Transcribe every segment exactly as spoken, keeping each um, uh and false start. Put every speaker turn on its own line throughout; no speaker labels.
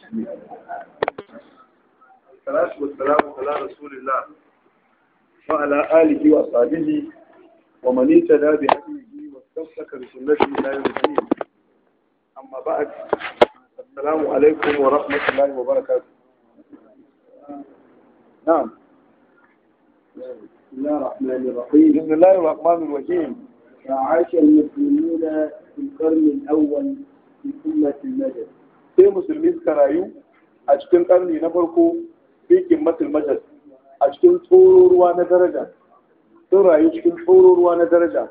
salatu wassalamu ala rasulillah wa ala alihi wa sahbihi wa man ittaba bi hadihi wa istamsaka bi sunnatihi ila yawm al-din. Amma ba'd, assalamu alaikum wa rahmatullahi wa barakatuh. Na'am.
بسم الله الرحمن الرحيم.
بسم الله الرحمن الرحيم.
عاش المسلمون في القرن الأول في أمة المجد.
sai musulmi suka rayu a cikin ƙarni na farko fi kimmatul majal, a cikin tsororuwa na daraja, sun rayu cikin tsororuwa na daraja.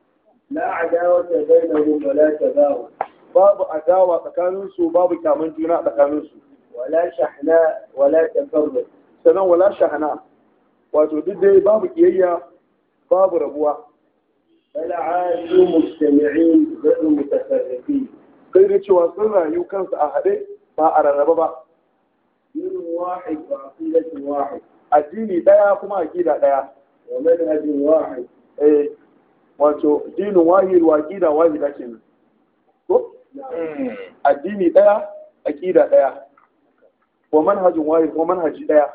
La adawata bainahum wala tabawu.
Babu adawa tsakanin su, babu kyaman juna tsakanin su.
Wala shahna wala tafarruq.
Sanan wala shahna, wato duk dai babu kiyayya, babu rabuwa.
bal aashu mujtami'in ghayr mutafarriqin.
Kai da cewa sun rayu kansu a haɗe ba a rarraba ba.
دين واحد وعقيدة واحد.
Addini ɗaya kuma aƙida ɗaya.
ومنهج واحد.
Eh, wato dinin wahid wa aƙida wahida kenan. Ko? Addini ɗaya, aƙida ɗaya. Wa manhajin wahid, ko manhaji ɗaya.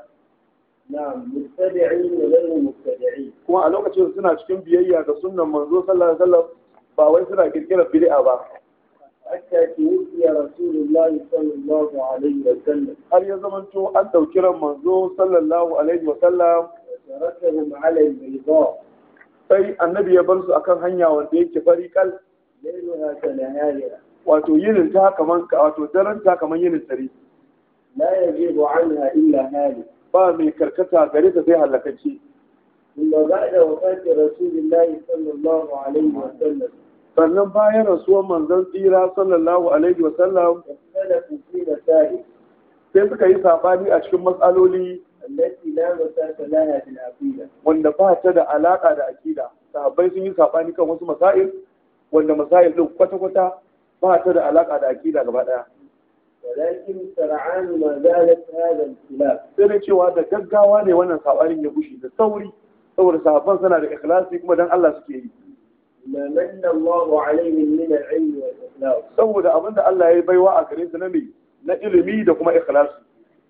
نعم متبعين وغير متبعين.
Kuma a lokacin suna cikin biyayya ga sunnan manzo sallallahu alaihi wasallam, ba wai suna kirkirar bid'a ba.
حتى توفي رسول الله صلى الله عليه وسلم.
Har ya zamanto an ɗauki ran manzo sallallahu alaihi wasallam,
وتركهم على البيضاء
sai annabi ya bar su akan hanya wanda yake fari kal,
ليلها كنهارها
wato yinin ta kaman wato daren ta kaman yinin tare.
لا يجيب عنها إلا هالك.
Ba mai karkata gare ta sai halakacce.
ثم بعد وفاة رسول الله صلى الله عليه وسلم
Sannan bayan rasuwar manzon tsira sallallahu alaihi wasallam,
اختلفوا في مسائل
sai suka yi sabani a cikin matsaloli
التي لا مساس لها في العقيدة.
wanda ba ta da alaka da akida. Sahabbai sun yi sabani kan wasu masail wanda masail din kwata-kwata ba ta da alaka da akida gaba daya.
ولكن سرعان ما زالت هذا الخلاف.
Sai da cewa da gaggawa ne wannan sabanin ya bushe da sauri, saboda sahabban suna da ikhlasi kuma dan Allah suke yi.
ما من الله عليهم من العلم والإخلاص.
Saboda abinda Allah ya yi baiwa a gare su na me, na ilimi da kuma ikhlasi.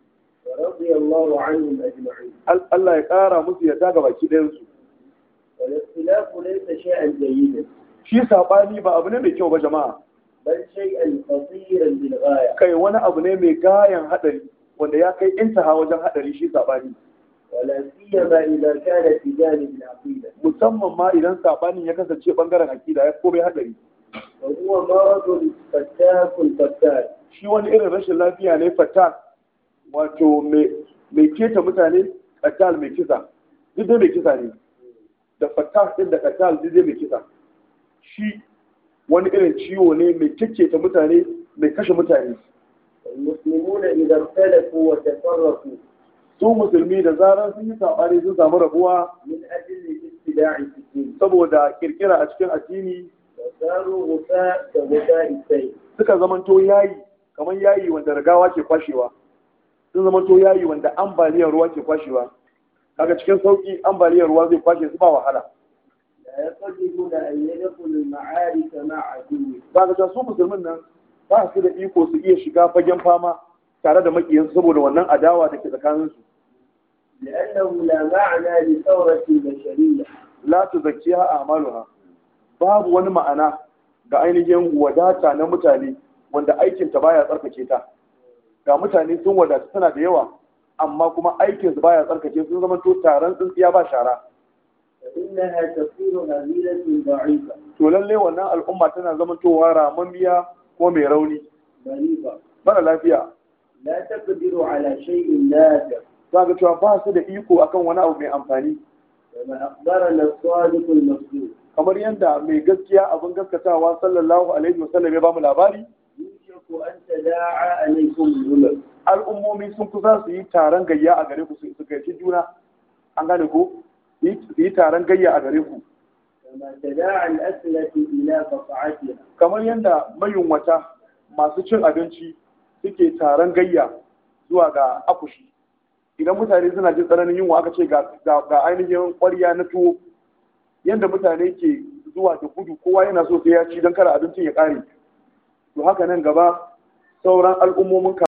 ورضي الله عنهم أجمعين.
Al- Allah ya kara musu yadda ga baki ɗayan su.
والاختلاف ليس شيئا جيدا
Shi sabani ba abu ne mai kyau ba jama'a.
بل شيئا خطيرا للغاية.
Kai wani abu ne mai gayan hadari wanda ya kai intaha wajen hadari shi sabani.
ولا سيما إذا كان في جانب العقيدة.
Musamman ma idan sabanin ya kasance bangaren akida ya komai hadari.
وهو مرض فتاك فتاك.
Shi wani irin rashin lafiya ne fatal, wato mai keta mutane, fatal mai kisa. Duk dai mai kisa ne. Da fatal din da fatal duk dai mai kisa. Shi wani irin ciwo ne mai keketa mutane, mai kashe mutane.
المسلمون إذا اختلفوا وتفرقوا
Su musulmi da zarar sun yi sabani sun samu rabuwa
من أجل الابتداع في الدين
saboda kirkira a cikin addini,
وصاروا غثاء كغثاء السيل.
suka zamanto yayi kamar yayi wanda ragawa ke kwashewa. Sun zamanto yayi wanda ambaliyar ruwa ke kwashewa. Kaga cikin sauki ambaliyar ruwa zai kwashe su ba wahala.
لا يقدرون أن يدخلوا المعارك مع عدوهم.
Kaga ta su musulmin nan ba su da iko su iya shiga fagen fama tare da makiyansu saboda wannan adawa da ke tsakaninsu.
لأنه لا معنى لثورة البشرية.
La tuzakkiha a'maluha. Babu wani ma'ana ga ainihin wadata na mutane wanda aikin ta baya tsarkake ta. Ga mutane sun wadata suna da yawa amma kuma aikin su baya tsarkake, sun zama to taron tsintsiya ba shara.
فإنها تصير هزيلة ضعيفة
To lalle wannan al'umma tana zama towa ramammiya ko mai rauni,
مريضة
mara lafiya.
لا تقدر على شيء نافع.
Za ga cewa ba su da iko akan wani abu mai amfani.
كما أخبرنا الصادق المصدوق.
Kamar yadda mai gaskiya abin gaskatawa sallallahu alaihi wasallam ya ba mu labari,
يوشك أن تداعى عليكم الأمم.
al'ummomi sun kusa su yi taron gayya a gare ku, su gaici juna. An gane ko? Su yi taron gayya a gare ku.
كما تداعى الأسئلة إلى قطعتها.
Kamar yadda mayunwata masu cin abinci suke taron gayya zuwa ga akushi. Idan mutane suna jin tsananin yunwa aka ce ga ainihin ƙwarya na tuwo, yadda mutane ke zuwa da gudu kowa yana so sai ya ci don kada abincin ya ƙare. To haka nan gaba sauran al'ummomin